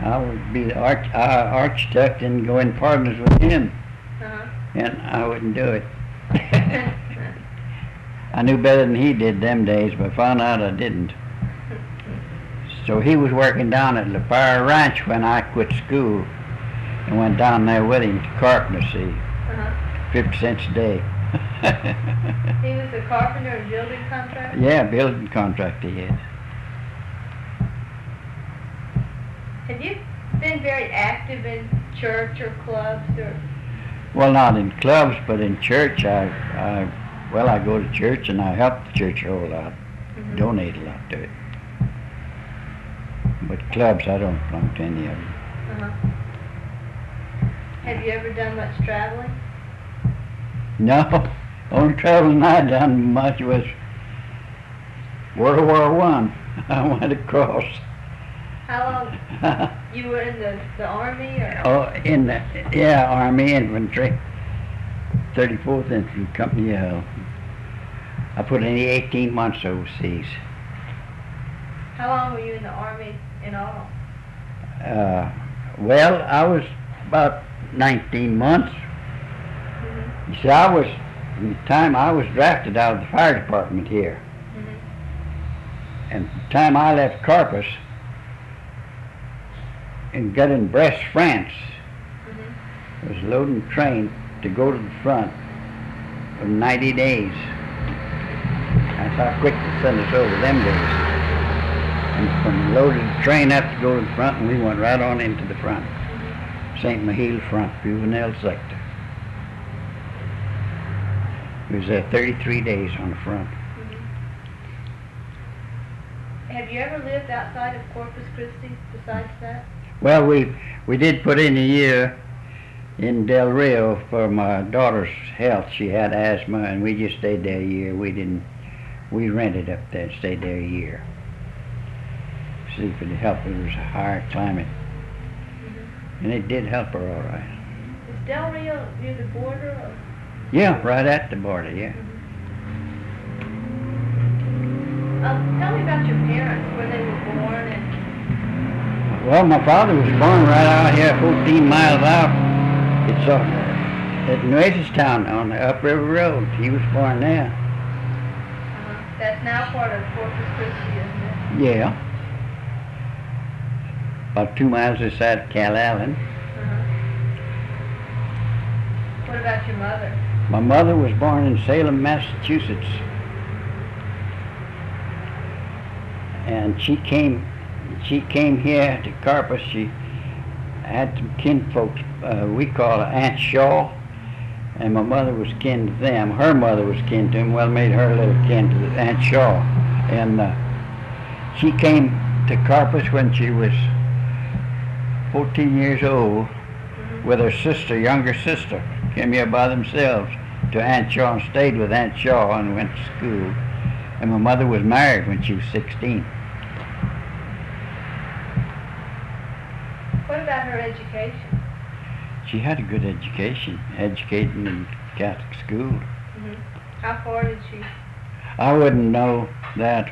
I would be the architect and go in partners with him, and I wouldn't do it. I knew better than he did them days, but I found out I didn't. So he was working down at La Fire Ranch when I quit school and went down there with him to carpenter, see. 50 cents a day. He was a carpenter and building contractor? Yeah, building contractor, yes. Have you been very active in church or clubs? Or? Well, not in clubs, but in church. I go to church and I help the church a whole lot, donate a lot to it. But clubs, I don't belong to any of them. Have you ever done much traveling? No, only traveling I done much was World War I. I went across. How long? You were in the Army? Or? Oh, Army infantry, 34th Infantry Company. I put in 18 months overseas. How long were you in the Army in all? Well, I was about 19 months. You see, in the time I was drafted out of the fire department here. And the time I left Carpus and got in Brest, France, I was loading a train to go to the front for 90 days. That's how quick they sent us over them days. And from loaded the train up to go to the front, and we went right on into the front. St. Mihiel front, Juvenile sector. We was there 33 days on the front. Have you ever lived outside of Corpus Christi besides that? Well, we did put in a year in Del Rio for my daughter's health. She had asthma, and we just stayed there a year. We rented up there and stayed there a year. See if it helped. It was a higher climate. And it did help her all right. Is Del Rio near the border? Or? Yeah, right at the border, yeah. Tell me about your parents, where they were born. And... Well, my father was born right out here, 14 miles out. It's at Nuecestown on the Upriver Road. He was born there. That's now part of Corpus Christi, isn't it? Yeah. About 2 miles this side of Calallen. What about your mother? My mother was born in Salem, Massachusetts. And she came here to Carpus. She had some kinfolks, we call her Aunt Shaw, and my mother was kin to them. Her mother was kin to them, well, made her a little kin to Aunt Shaw. And she came to Carpus when she was 14 years old with her sister, younger sister. Came here by themselves to Aunt Shaw and stayed with Aunt Shaw and went to school. And my mother was married when she was 16. What about her education? She had a good education, educated in Catholic school. How far did she? I wouldn't know that.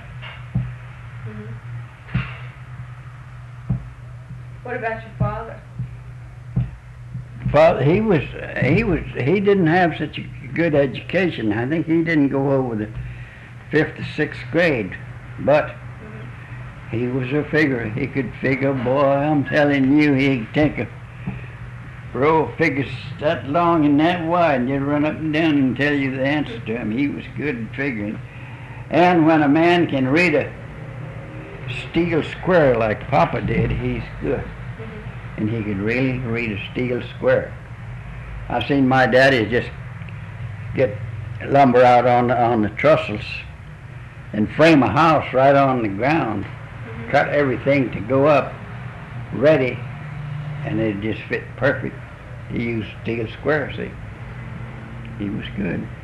What about your father? Father, he didn't have such a good education. I think he didn't go over the 5th or 6th grade, but he was a figure. He could figure, boy, I'm telling you, he could take a row of figures that long and that wide, and you'd run up and down and tell you the answer to him. He was good at figuring. And when a man can read a steel square like Papa did, he's good. And he could really read a steel square. I've seen my daddy just get lumber out on the trestles and frame a house right on the ground, cut everything to go up ready, and it just fit perfect. He used steel square, see. He was good.